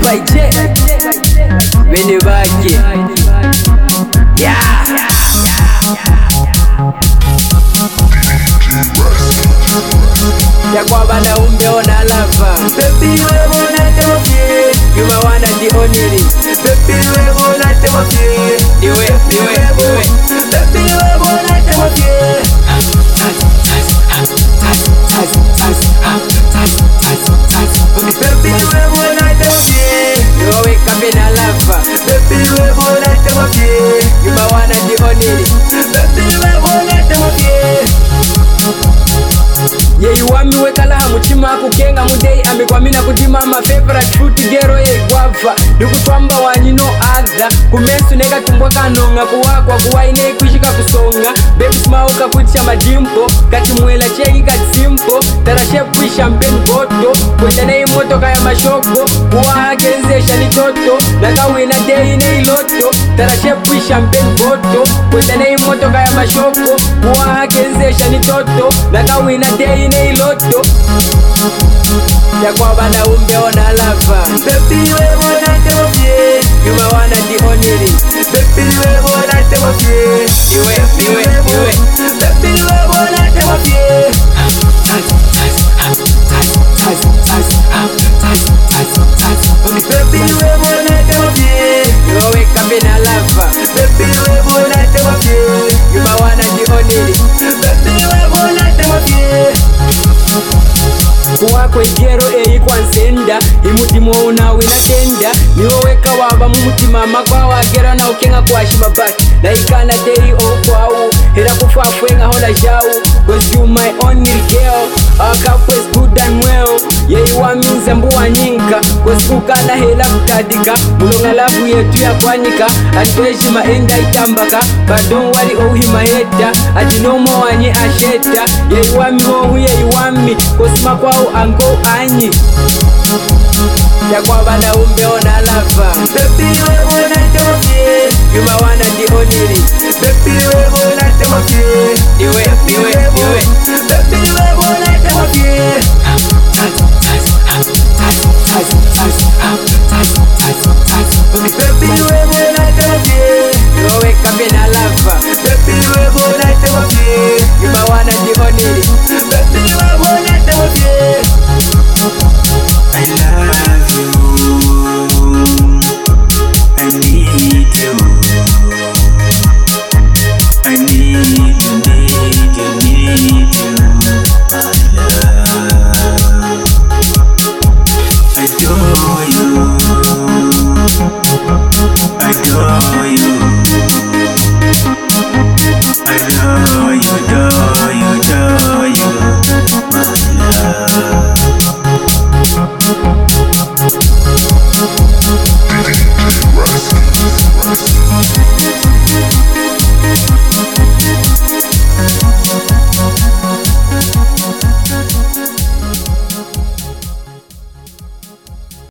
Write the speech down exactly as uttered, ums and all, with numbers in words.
by J. Veni Baki. Yeah. Ya kwamba na umeona lava. Baby wewe unatema fie. You my one and the only. Baby wewe unatema fie. Niwe, niwe, niwe. Baby wewe unatema fie. Baby wewe unatema fie. You wake up in a lava. Baby wewe unatema fie. You my one and the only. Baby wewe unatema fie. Ye iwami wekala hamutima kukenga mudei amekwamina kudima my favorite fruit gero ye guava nikutwamba wanyino adha kumesu neka tumbwa kanonga kuwakwa kuwaine kushika kusonga baby smile kakutisha madimpo kati mwela cheki kati simpo tarashe kui champagne boto kwenda na imoto kaya mashoko kuwa kenzesha ni toto naka wina day na iloto tarashe kui champagne boto kwenda na imoto kaya mashoko kuwa kenzesha ni toto naka wina day na iloto ya kwamba na umeona lava. Baby wewe unatema fie. You my one and the only. Baby wewe unatema fie. Niwe, niwe, niwe. Baby wewe unatema fie. Baby wewe unatema fie. You wake up in a lava. Baby wewe unatema fie. You my one and the only. Baby wewe unatema fie. Kuwa kwegero eyi kwansenda imutimo unawe natenda niwo weka waba mumutima makwa wagera na ukenga kwashima bati na ikana day okwawo hera kufafwe nga hola jawo cause you my only girl akapwes good and well yeyi waminza mbuwa nyinka cause kukana hela kutadika mulonga labu yetu ya kwanika antweshima enda itambaka but don't worry oh hima heta ati nomo wanye asheta yeyi wami hohu yeyi wami cause makwawo ango anyi ya kwamba na umeona lava. Baby wewe unatema fie. You my one and the only. Baby wewe unatema fie. Niwe, niwe, niwe. Baby wewe unatema fie. Baby wewe unatema fie. You wake up in a lava. Baby wewe unatema fie. You my one and the only. Baby wewe unatema fie. I love you, I need you, I need you, need you, need you, my love. I adore you, I adore you, I adore you, adore you, adore you, my love.